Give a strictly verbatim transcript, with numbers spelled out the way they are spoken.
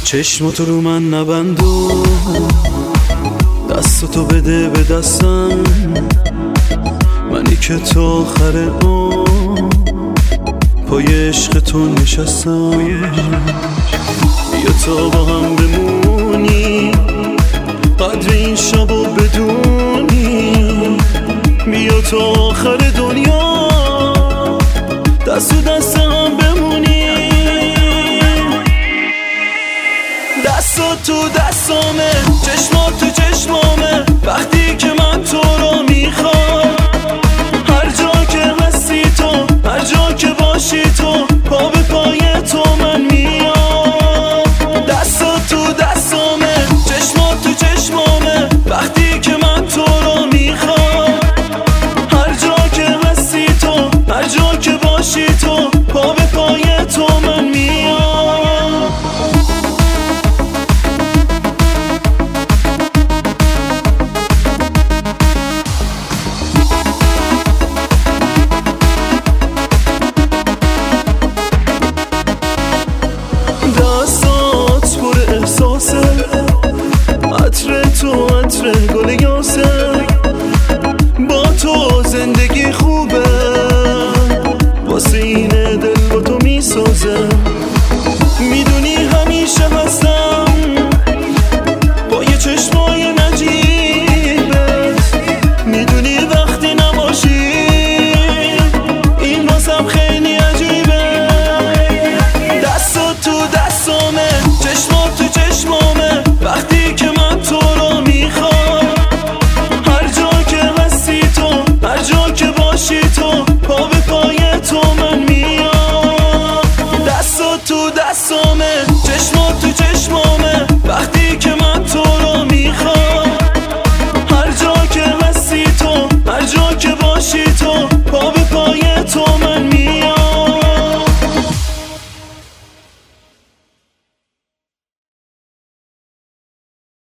چشماتو رو من نبندو، دستاتو بده به دستم، منی که تا آخر عمر پای عشق تو نشستم. بیا تا با هم بمونی، قدر این شبو بدونی، بیا تا آخر دنیا دست و دست هم بمونی. دستا تو دستامه، چشمات تو چشمامه، وقتی که